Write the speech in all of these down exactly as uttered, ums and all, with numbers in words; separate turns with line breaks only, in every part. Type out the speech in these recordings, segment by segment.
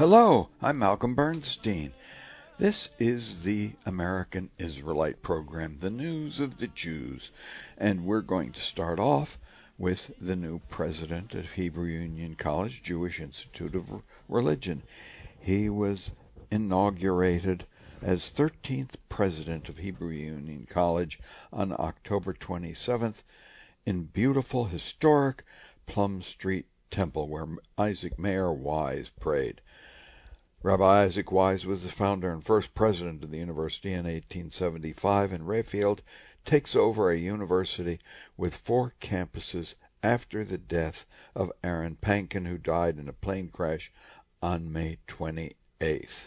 Hello, I'm Malcolm Bernstein. This is the American Israelite program, the news of the Jews, and we're going to start off with the new president of Hebrew Union College, Jewish Institute of Religion. He was inaugurated as thirteenth president of Hebrew Union College on October twenty-seventh in beautiful, historic Plum Street Temple, where Isaac Mayer Wise prayed. Rabbi Isaac Wise was the founder and first president of the university in eighteen seventy-five, and Rayfield takes over a university with four campuses after the death of Aaron Pankin, who died in a plane crash on May twenty-eighth.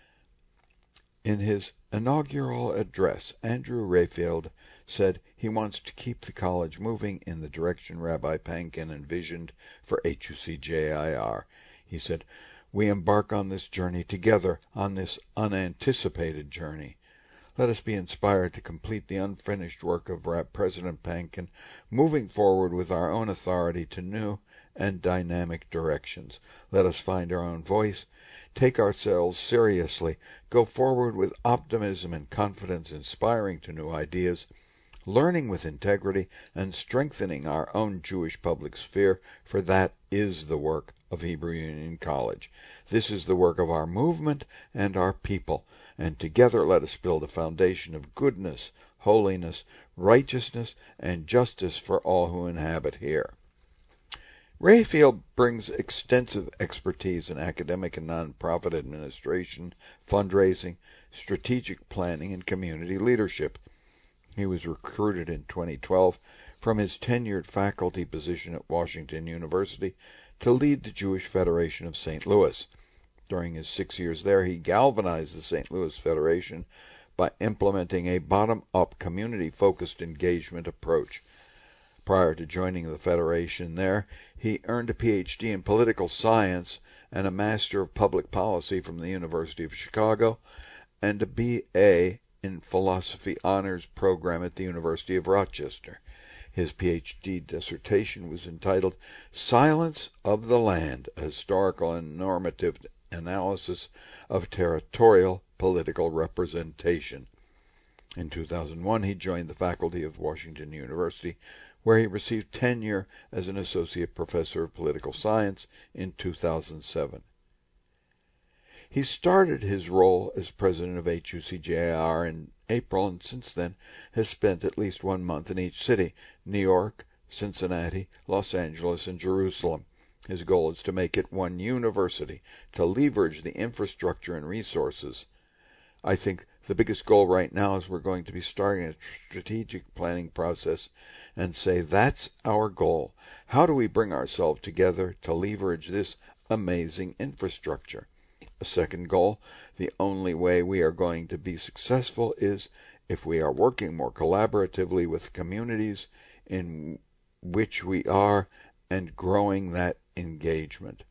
In his inaugural address, Andrew Rayfield said he wants to keep the college moving in the direction Rabbi Pankin envisioned for H U C J I R. He said, "We embark on this journey together, on this unanticipated journey. Let us be inspired to complete the unfinished work of President Pankin, moving forward with our own authority to new and dynamic directions. Let us find our own voice, take ourselves seriously, go forward with optimism and confidence, inspiring to new ideas, learning with integrity, and strengthening our own Jewish public sphere, for that is the work of Hebrew Union College. This is the work of our movement and our people, and together let us build a foundation of goodness, holiness, righteousness, and justice for all who inhabit here." Rayfield brings extensive expertise in academic and nonprofit administration, fundraising, strategic planning, and community leadership. He was recruited in twenty twelve from his tenured faculty position at Washington University to lead the Jewish Federation of Saint Louis. During his six years there, he galvanized the Saint Louis Federation by implementing a bottom-up, community-focused engagement approach. Prior to joining the Federation there, he earned a P H D in political science and a Master of Public Policy from the University of Chicago, and a B A in Philosophy Honors program at the University of Rochester. His P H D dissertation was entitled "Silence of the Land, a Historical and Normative Analysis of Territorial Political Representation." In two thousand one, he joined the faculty of Washington University, where he received tenure as an associate professor of political science in two thousand seven. He started his role as president of H U C J I R in April, and since then has spent at least one month in each city: New York, Cincinnati, Los Angeles, and Jerusalem. His goal is to make it one university, to leverage the infrastructure and resources. I think the biggest goal right now is we're going to be starting a strategic planning process and say, that's our goal. How do we bring ourselves together to leverage this amazing infrastructure? A second goal: the only way we are going to be successful is if we are working more collaboratively with communities in which we are and growing that engagement.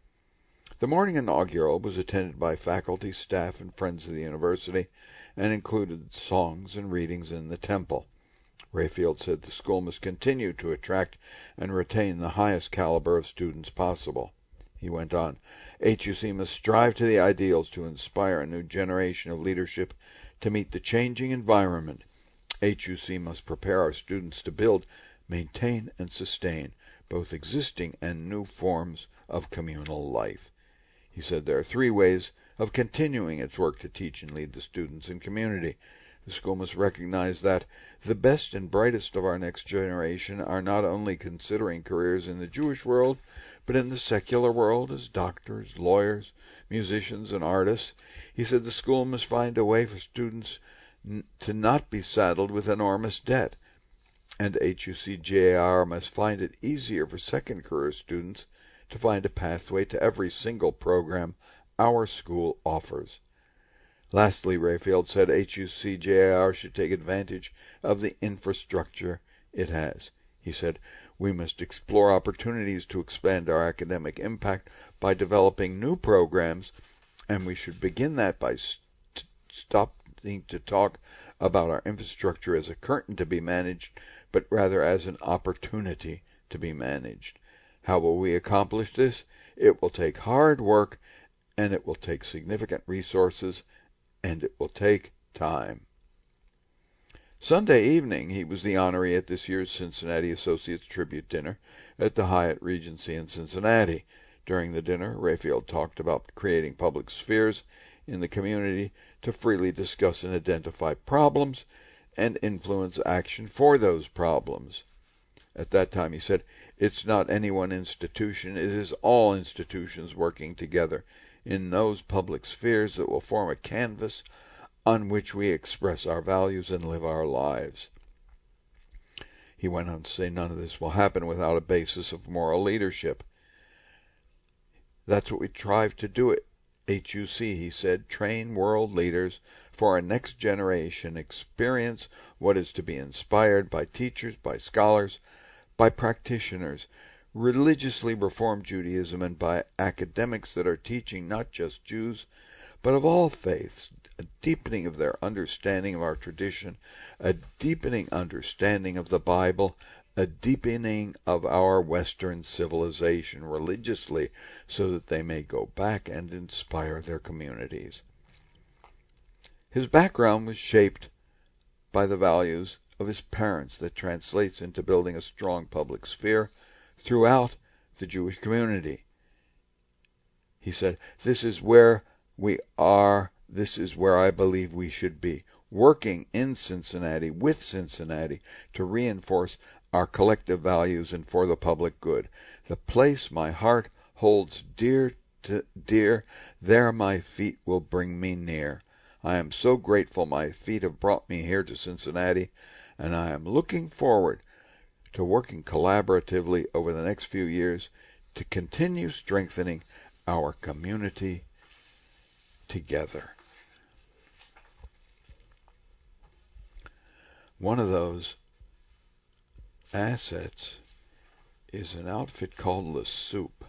The morning inaugural was attended by faculty, staff, and friends of the university, and included songs and readings in the temple. Rayfield said the school must continue to attract and retain the highest caliber of students possible. He went on, H U C must strive to the ideals to inspire a new generation of leadership to meet the changing environment. H U C must prepare our students to build, maintain, and sustain both existing and new forms of communal life. He said there are three ways of continuing its work to teach and lead the students and community. The school must recognize that the best and brightest of our next generation are not only considering careers in the Jewish world, but in the secular world as doctors, lawyers, musicians, and artists. He said the school must find a way for students n- to not be saddled with enormous debt, and H U C J I R must find it easier for second career students to find a pathway to every single program our school offers. Lastly, Rayfield said H U C J I R should take advantage of the infrastructure it has. He said, we must explore opportunities to expand our academic impact by developing new programs, and we should begin that by st- stopping to talk about our infrastructure as a curtain to be managed, but rather as an opportunity to be managed. How will we accomplish this? It will take hard work and it will take significant resources, and it will take time. Sunday evening, he was the honoree at this year's Cincinnati Associates Tribute Dinner at the Hyatt Regency in Cincinnati. During the dinner, Rayfield talked about creating public spheres in the community to freely discuss and identify problems and influence action for those problems. At that time, he said, "It's not any one institution, it is all institutions working together in those public spheres that will form a canvas on which we express our values and live our lives." He went on to say none of this will happen without a basis of moral leadership. That's what we strive to do at H U C, he said, train world leaders for our next generation, experience what is to be inspired by teachers, by scholars, by practitioners, religiously reformed Judaism, and by academics that are teaching not just Jews, but of all faiths, a deepening of their understanding of our tradition, a deepening understanding of the Bible, a deepening of our Western civilization religiously, so that they may go back and inspire their communities. His background was shaped by the values of his parents that translates into building a strong public sphere throughout the Jewish community. He said, "This is where we are, this is where I believe we should be, working in Cincinnati, with Cincinnati, to reinforce our collective values and for the public good. The place my heart holds dear to dear, there my feet will bring me near. I am so grateful my feet have brought me here to Cincinnati, and I am looking forward to working collaboratively over the next few years to continue strengthening our community together." One of those assets is an outfit called Le Soup,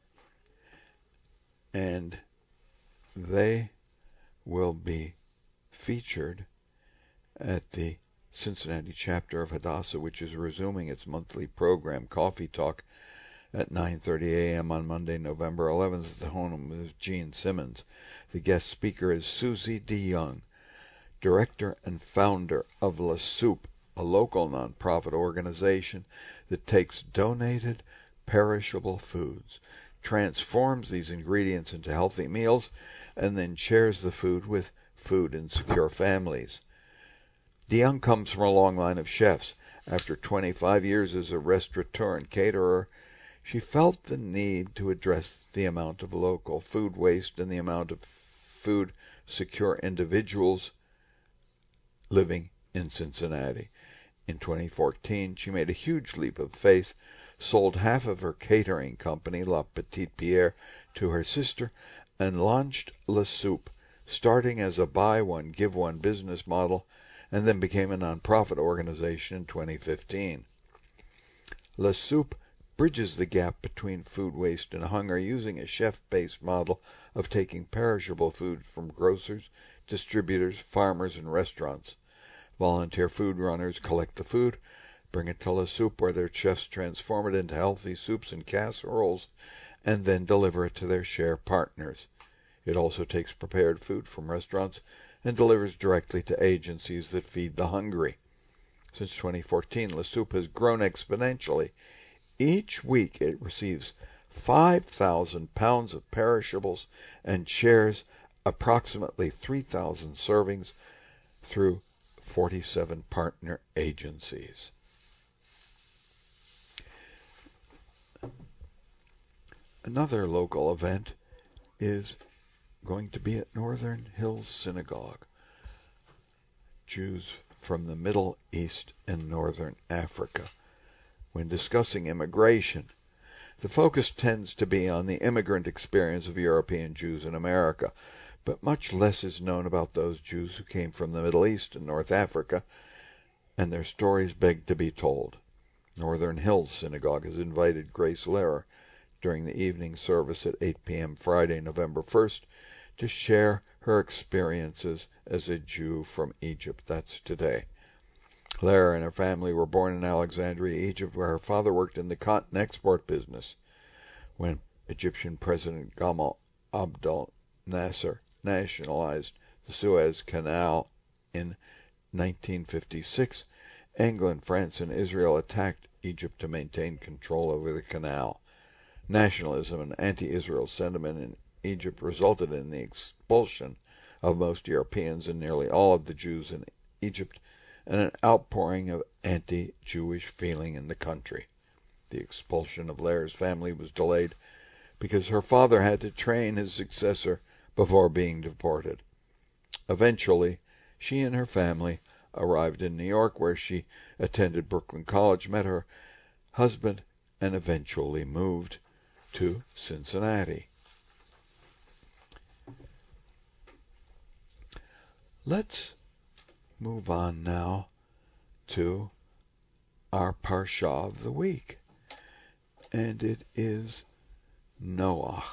and they will be featured at the Cincinnati chapter of Hadassah, which is resuming its monthly program, Coffee Talk, at nine thirty a.m. on Monday, November eleventh, at the home of Gene Simmons. The guest speaker is Susie DeYoung, director and founder of Le Soup, a local nonprofit organization that takes donated, perishable foods, transforms these ingredients into healthy meals, and then shares the food with food insecure families. DeYoung comes from a long line of chefs. After twenty-five years as a restaurateur and caterer, she felt the need to address the amount of local food waste and the amount of food secure individuals living in Cincinnati. In twenty fourteen, she made a huge leap of faith, sold half of her catering company, La Petite Pierre, to her sister, and launched Le Soup, starting as a buy one, give one business model, and then became a nonprofit organization in twenty fifteen. Le Soup bridges the gap between food waste and hunger using a chef-based model of taking perishable food from grocers, distributors, farmers, and restaurants. Volunteer food runners collect the food, bring it to Le Soup, where their chefs transform it into healthy soups and casseroles, and then deliver it to their share partners. It also takes prepared food from restaurants and delivers directly to agencies that feed the hungry. Since twenty fourteen, Le Soup has grown exponentially. Each week it receives five thousand pounds of perishables and shares approximately three thousand servings through forty-seven partner agencies. Another local event is going to be at Northern Hills Synagogue. Jews from the Middle East and Northern Africa. When discussing immigration, the focus tends to be on the immigrant experience of European Jews in America, but much less is known about those Jews who came from the Middle East and North Africa, and their stories beg to be told. Northern Hills Synagogue has invited Grace Lehrer during the evening service at eight p.m. Friday, November first, to share her experiences as a Jew from Egypt. That's today. Lehrer and her family were born in Alexandria, Egypt, where her father worked in the cotton export business. When Egyptian President Gamal Abdel Nasser nationalized the Suez Canal in nineteen fifty-six, England, France, and Israel attacked Egypt to maintain control over the canal. Nationalism and anti-Israel sentiment in Egypt resulted in the expulsion of most Europeans and nearly all of the Jews in Egypt, and an outpouring of anti-Jewish feeling in the country. The expulsion of Leah's family was delayed because her father had to train his successor before being deported. Eventually, she and her family arrived in New York, where she attended Brooklyn College, met her husband, and eventually moved to Cincinnati. Let's move on now to our Parsha of the week, and it is Noah,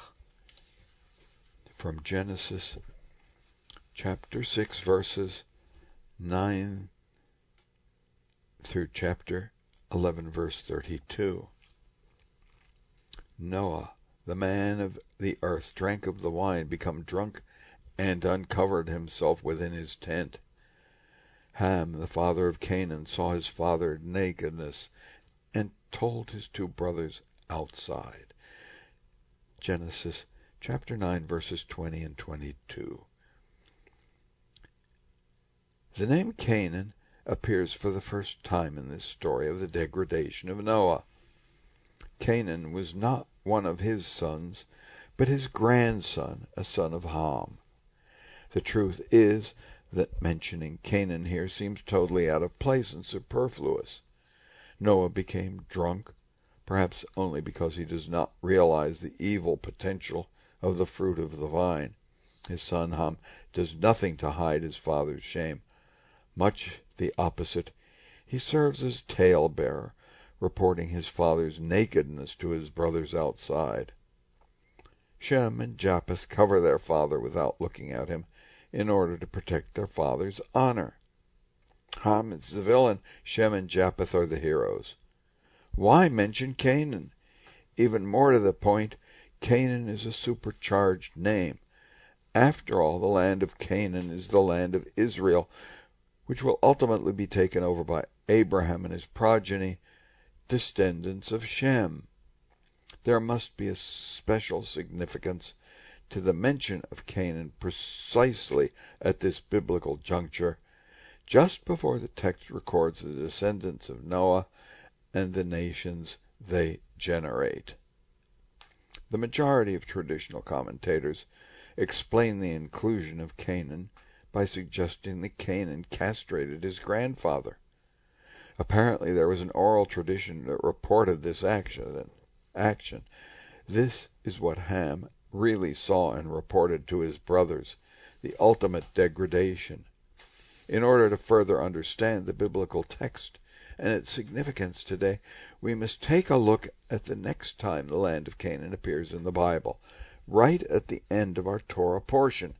from Genesis chapter six, verses nine through chapter eleven, verse thirty-two. Noah, the man of the earth, drank of the wine, become drunk, and uncovered himself within his tent. Ham, the father of Canaan, saw his father's nakedness, and told his two brothers outside. Genesis chapter nine, verses twenty and twenty-two. The name Canaan appears for the first time in this story of the degradation of Noah. Canaan was not one of his sons, but his grandson, a son of Ham. The truth is that mentioning Canaan here seems totally out of place and superfluous. Noah became drunk, perhaps only because he does not realize the evil potential of the fruit of the vine. His son Ham does nothing to hide his father's shame. Much the opposite, he serves as talebearer, reporting his father's nakedness to his brothers outside. Shem and Japheth cover their father without looking at him, in order to protect their father's honor. Ham is the villain, Shem and Japheth are the heroes. Why mention Canaan? Even more to the point, Canaan is a supercharged name. After all, the land of Canaan is the land of Israel, which will ultimately be taken over by Abraham and his progeny, descendants of Shem. There must be a special significance to the mention of Canaan precisely at this biblical juncture, just before the text records the descendants of Noah and the nations they generate. The majority of traditional commentators explain the inclusion of Canaan by suggesting that Canaan castrated his grandfather. Apparently there was an oral tradition that reported this action. action. This is what Ham really saw and reported to his brothers, the ultimate degradation. In order to further understand the biblical text and its significance today, we must take a look at the next time the land of Canaan appears in the Bible, right at the end of our Torah portion.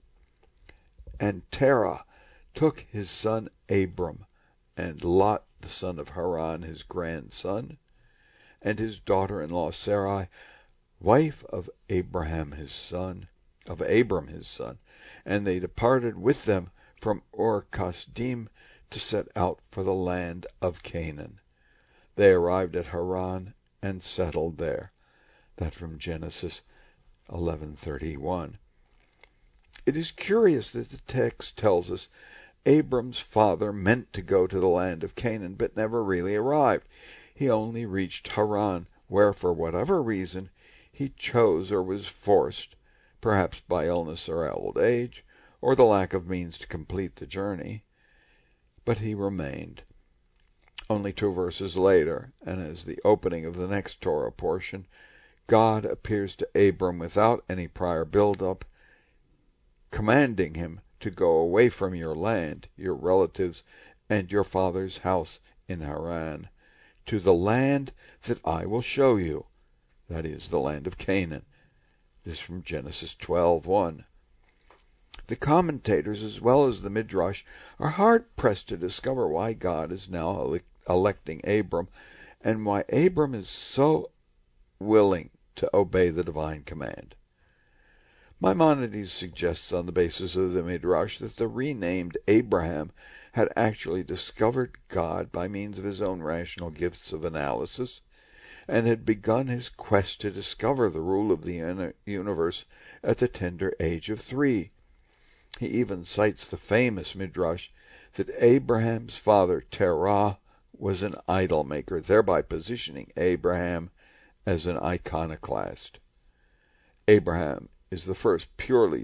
And Terah took his son Abram, and Lot the son of Haran his grandson, and his daughter-in-law Sarai, wife of Abraham his son, of Abram his son, and they departed with them from Ur Kasdim to set out for the land of Canaan. They arrived at Haran and settled there. That from Genesis eleven thirty-one. It is curious that the text tells us Abram's father meant to go to the land of Canaan, but never really arrived. He only reached Haran, where, for whatever reason, he chose or was forced, perhaps by illness or old age, or the lack of means to complete the journey. But he remained. Only two verses later, and as the opening of the next Torah portion, God appears to Abram without any prior build-up, commanding him to go away from your land, your relatives, and your father's house in Haran, to the land that I will show you, that is, the land of Canaan. This from Genesis twelve one. The commentators, as well as the Midrash, are hard-pressed to discover why God is now electing Abram, and why Abram is so willing to obey the divine command. Maimonides suggests on the basis of the Midrash that the renamed Abraham had actually discovered God by means of his own rational gifts of analysis, and had begun his quest to discover the rule of the universe at the tender age of three. He even cites the famous Midrash that Abraham's father, Terah, was an idol maker, thereby positioning Abraham as an iconoclast. Abraham is the first purely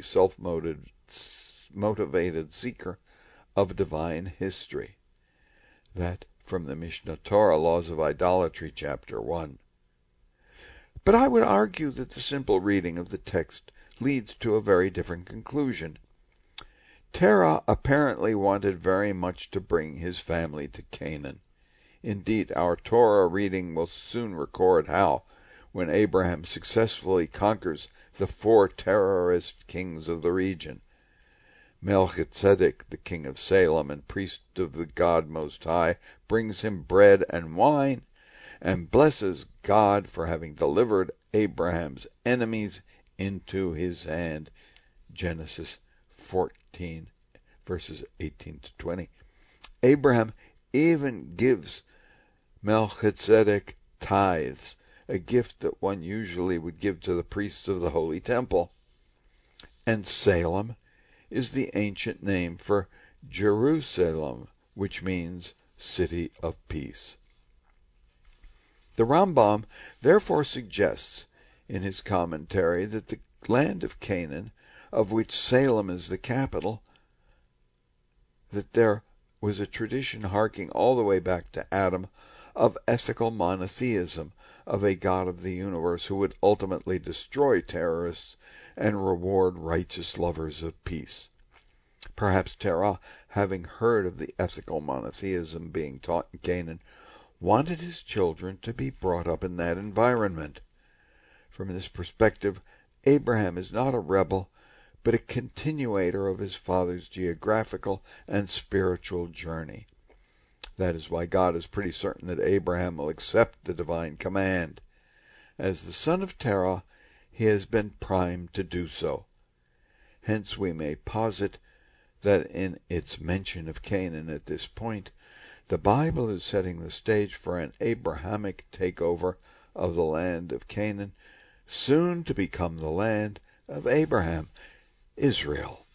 self-motivated seeker of divine history. That from the Mishnah Torah, Laws of Idolatry, chapter one. But I would argue that the simple reading of the text leads to a very different conclusion. Terah apparently wanted very much to bring his family to Canaan. Indeed, our Torah reading will soon record how, when Abraham successfully conquers the four terrorist kings of the region, Melchizedek, the king of Salem and priest of the God Most High, brings him bread and wine, and blesses God for having delivered Abraham's enemies into his hand. Genesis fourteen, verses eighteen to twenty. Abraham even gives Melchizedek tithes, a gift that one usually would give to the priests of the Holy Temple. And Salem is the ancient name for Jerusalem, which means city of peace. The Rambam therefore suggests in his commentary that the land of Canaan, of which Salem is the capital, that there was a tradition harking all the way back to Adam of ethical monotheism, of a God of the universe who would ultimately destroy terrorists and reward righteous lovers of peace. Perhaps Terah, having heard of the ethical monotheism being taught in Canaan, wanted his children to be brought up in that environment. From this perspective, Abraham is not a rebel, but a continuator of his father's geographical and spiritual journey. That is why God is pretty certain that Abraham will accept the divine command. As the son of Terah, he has been primed to do so. Hence we may posit that in its mention of Canaan at this point, the Bible is setting the stage for an Abrahamic takeover of the land of Canaan, soon to become the land of Abraham, Israel.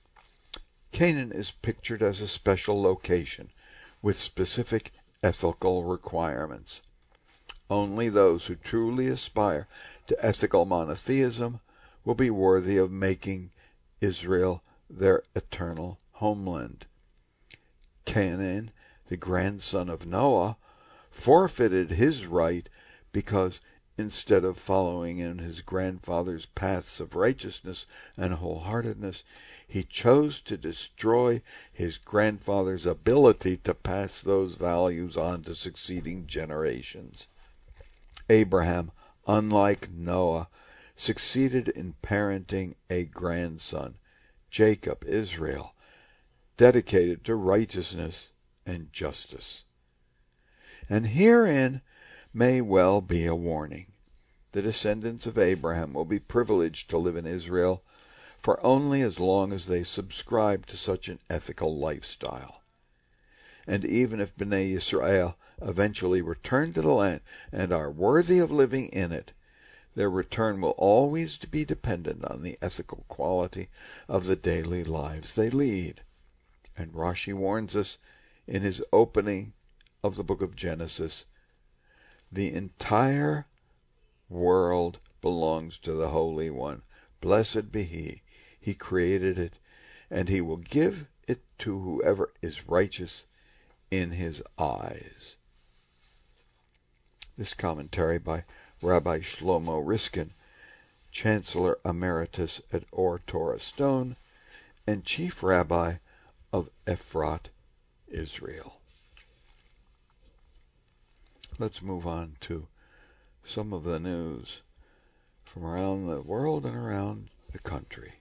Canaan is pictured as a special location with specific ethical requirements. Only those who truly aspire to ethical monotheism will be worthy of making Israel their eternal homeland. Canaan, the grandson of Noah, forfeited his right because instead of following in his grandfather's paths of righteousness and wholeheartedness, he chose to destroy his grandfather's ability to pass those values on to succeeding generations. Abraham, unlike Noah, succeeded in parenting a grandson, Jacob, Israel, dedicated to righteousness and justice. And herein may well be a warning. The descendants of Abraham will be privileged to live in Israel for only as long as they subscribe to such an ethical lifestyle. And even if Bnei Yisrael eventually return to the land and are worthy of living in it, their return will always be dependent on the ethical quality of the daily lives they lead. And Rashi warns us in his opening of the book of Genesis, the entire world belongs to the Holy One. Blessed be He. He created it, and He will give it to whoever is righteous in His eyes. This commentary by Rabbi Shlomo Riskin, Chancellor Emeritus at Or Torah Stone and Chief Rabbi of Efrat, Israel. Let's move on to some of the news from around the world and around the country.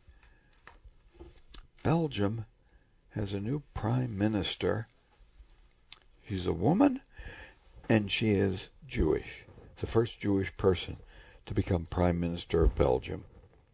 Belgium has a new prime minister. She's a woman, and she is Jewish. The first Jewish person to become prime minister of Belgium.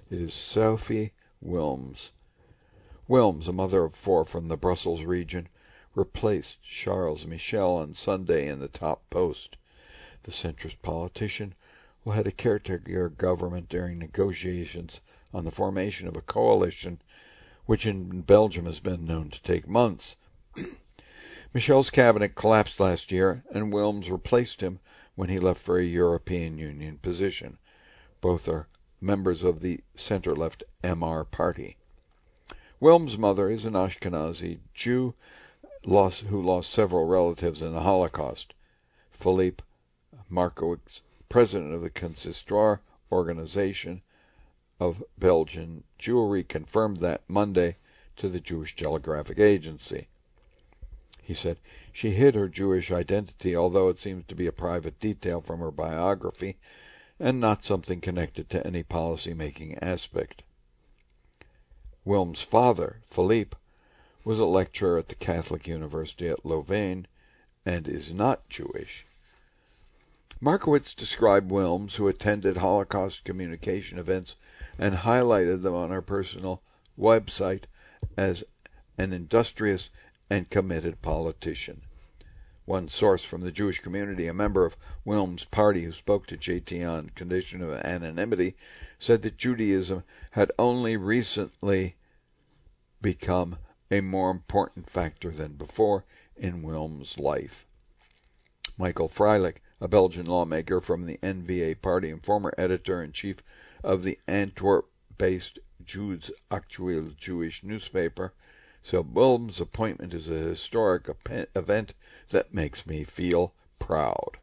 It is Sophie Wilms. Wilms, a mother of four from the Brussels region, replaced Charles Michel on Sunday in the top post. The centrist politician will head a caretaker government during negotiations on the formation of a coalition which in Belgium has been known to take months. Michel's cabinet collapsed last year, and Wilms replaced him when he left for a European Union position. Both are members of the centre-left M R party. Wilms' mother is an Ashkenazi Jew lost, who lost several relatives in the Holocaust. Philippe Markowitz, president of the Consistoire Organization of Belgian Jewry, confirmed that Monday to the Jewish Telegraphic Agency. He said, "She hid her Jewish identity, although it seems to be a private detail from her biography and not something connected to any policy-making aspect." Wilms' father, Philippe, was a lecturer at the Catholic University at Louvain and is not Jewish. Markowitz described Wilms, who attended Holocaust communication events and highlighted them on her personal website, as an industrious and committed politician. One source from the Jewish community, a member of Wilms' party who spoke to J T on condition of anonymity, said that Judaism had only recently become a more important factor than before in Wilms' life. Michael Freilich, a Belgian lawmaker from the N V A party and former editor-in-chief of the Antwerp-based Joods Actueel Jewish newspaper, so Wilms' appointment is a historic event that makes me feel proud.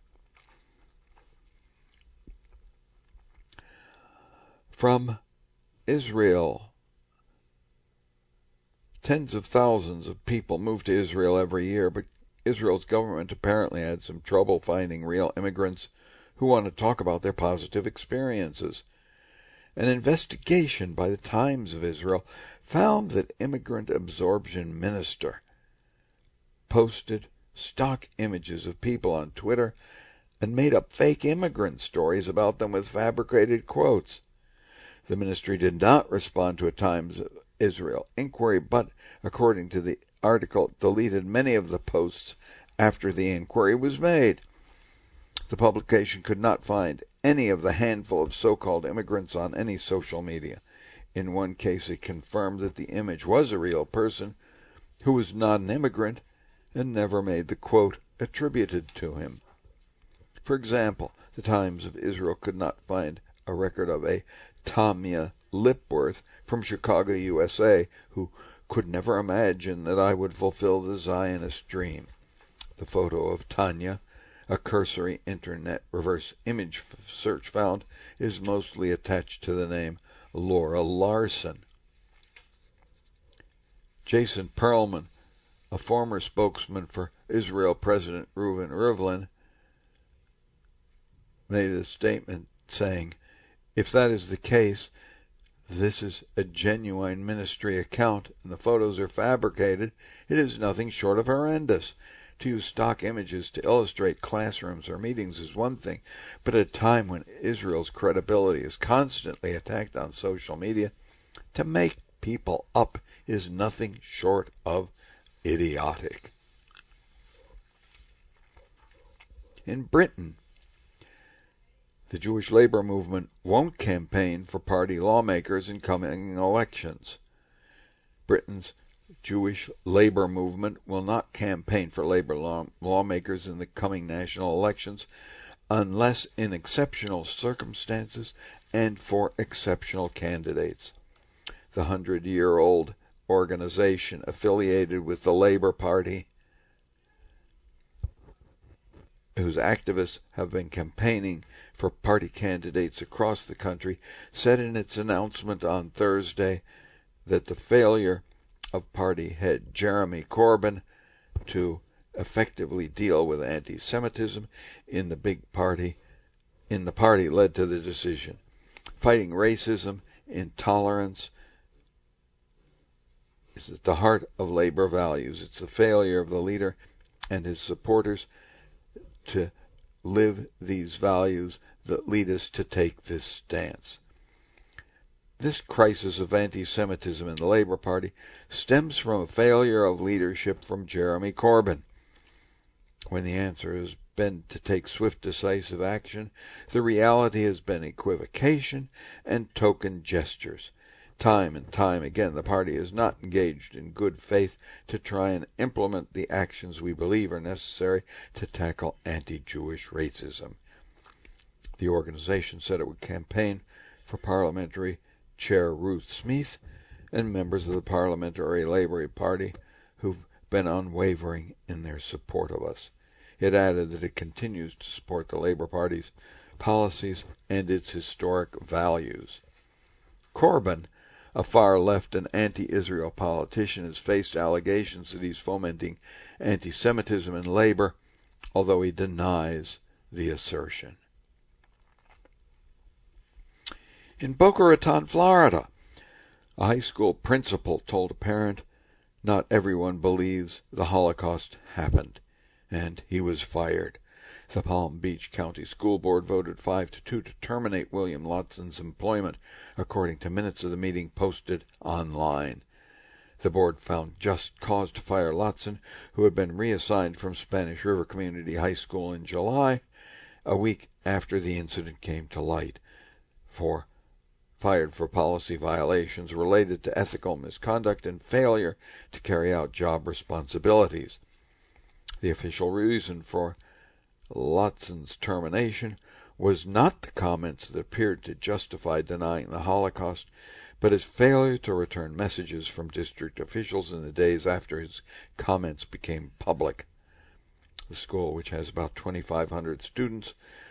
From Israel, tens of thousands of people move to Israel every year, but Israel's government apparently had some trouble finding real immigrants who want to talk about their positive experiences. An investigation by the Times of Israel found that Immigrant Absorption Minister posted stock images of people on Twitter and made up fake immigrant stories about them with fabricated quotes. The ministry did not respond to a Times of Israel inquiry, but, according to the article, deleted many of the posts after the inquiry was made. The publication could not find any of the handful of so-called immigrants on any social media. In one case, it confirmed that the image was a real person who was not an immigrant and never made the quote attributed to him. For example, the Times of Israel could not find a record of a Tanya Lipworth from Chicago, U S A, who could never imagine that I would fulfill the Zionist dream. The photo of Tanya, a cursory internet reverse image search found, is mostly attached to the name Laura Larson. Jason Perlman, a former spokesman for Israel President Reuven Rivlin, made a statement saying, "If that is the case, this is a genuine ministry account and the photos are fabricated. It is nothing short of horrendous. To use stock images to illustrate classrooms or meetings is one thing, but at a time when Israel's credibility is constantly attacked on social media, to make people up is nothing short of idiotic." In Britain, the Jewish labor movement won't campaign for party lawmakers in coming elections. Britain's Jewish labor movement will not campaign for labor law- lawmakers in the coming national elections unless in exceptional circumstances and for exceptional candidates. The hundred-year-old organization affiliated with the Labour Party, whose activists have been campaigning for party candidates across the country, said in its announcement on Thursday that the failure of party head Jeremy Corbyn to effectively deal with anti-Semitism in the big party in the party led to the decision. Fighting racism, intolerance is at the heart of Labour values. It's the failure of the leader and his supporters to live these values that lead us to take this stance. This crisis of anti-Semitism in the Labour Party stems from a failure of leadership from Jeremy Corbyn. When the answer has been to take swift, decisive action, the reality has been equivocation and token gestures. Time and time again, the party is not engaged in good faith to try and implement the actions we believe are necessary to tackle anti-Jewish racism. The organization said it would campaign for Parliamentary Chair Ruth Smeeth and members of the Parliamentary Labour Party who've been unwavering in their support of us. It added that it continues to support the Labour Party's policies and its historic values. Corbyn, a far-left and anti-Israel politician, has faced allegations that he's fomenting anti-Semitism in Labour, although he denies the assertion. In Boca Raton, Florida, a high school principal told a parent, "Not everyone believes the Holocaust happened," and he was fired. The Palm Beach County School Board voted five to two to terminate William Lotson's employment, according to minutes of the meeting posted online. The board found just cause to fire Lotson, who had been reassigned from Spanish River Community High School in July, a week after the incident came to light, for fired for policy violations related to ethical misconduct and failure to carry out job responsibilities. The official reason for Lotson's termination was not the comments that appeared to justify denying the Holocaust, but his failure to return messages from district officials in the days after his comments became public. The school, which has about twenty-five hundred students,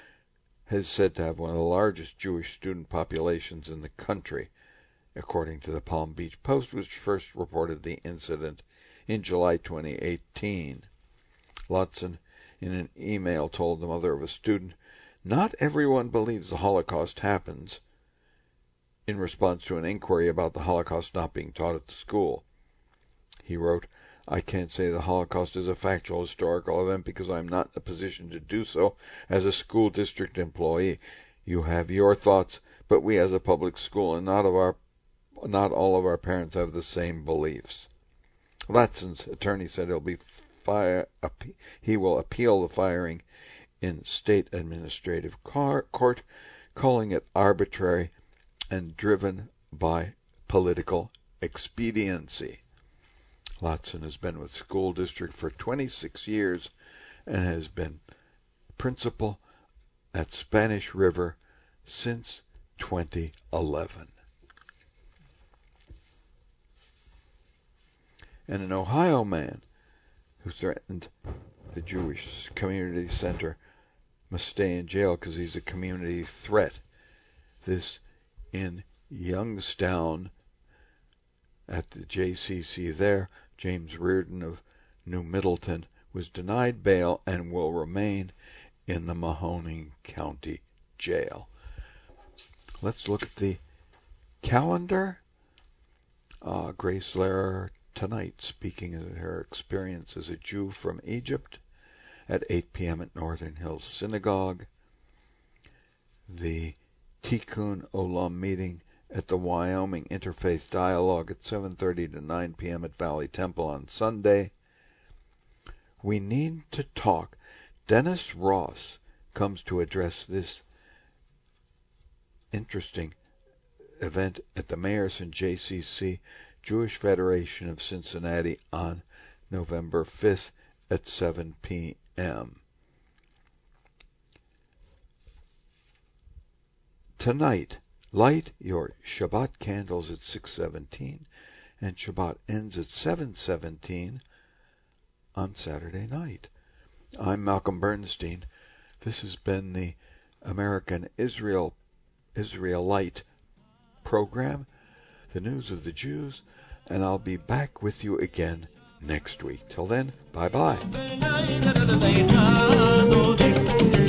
is said to have one of the largest Jewish student populations in the country, according to the Palm Beach Post, which first reported the incident in July twenty eighteen. Lotson, in an email, told the mother of a student, "Not everyone believes the Holocaust happens," in response to an inquiry about the Holocaust not being taught at the school. He wrote, "I can't say the Holocaust is a factual historical event because I'm not in a position to do so as a school district employee. You have your thoughts, but we as a public school and not of our not all of our parents have the same beliefs." Lotson's attorney said he'll be fire, he will appeal the firing in state administrative court, calling it arbitrary and driven by political expediency. Lotson has been with the school district for twenty-six years and has been principal at Spanish River since twenty eleven. And an Ohio man who threatened the Jewish Community Center must stay in jail because he's a community threat. This in Youngstown at the J C C there. James Reardon of New Middleton was denied bail and will remain in the Mahoning County Jail. Let's look at the calendar. Uh, Grace Lehrer tonight, speaking of her experience as a Jew from Egypt at eight p.m. at Northern Hills Synagogue. The Tikkun Olam meeting at the Wyoming Interfaith Dialogue at seven thirty to nine p.m. at Valley Temple on Sunday. We Need to Talk. Dennis Ross comes to address this interesting event at the Mayerson J C C Jewish Federation of Cincinnati on November fifth at seven p.m. Tonight, light your Shabbat candles at six seventeen, and Shabbat ends at seven seventeen on Saturday night. I'm Malcolm Bernstein. This has been the American Israel Israelite program, The News of the Jews, and I'll be back with you again next week. Till then, bye-bye.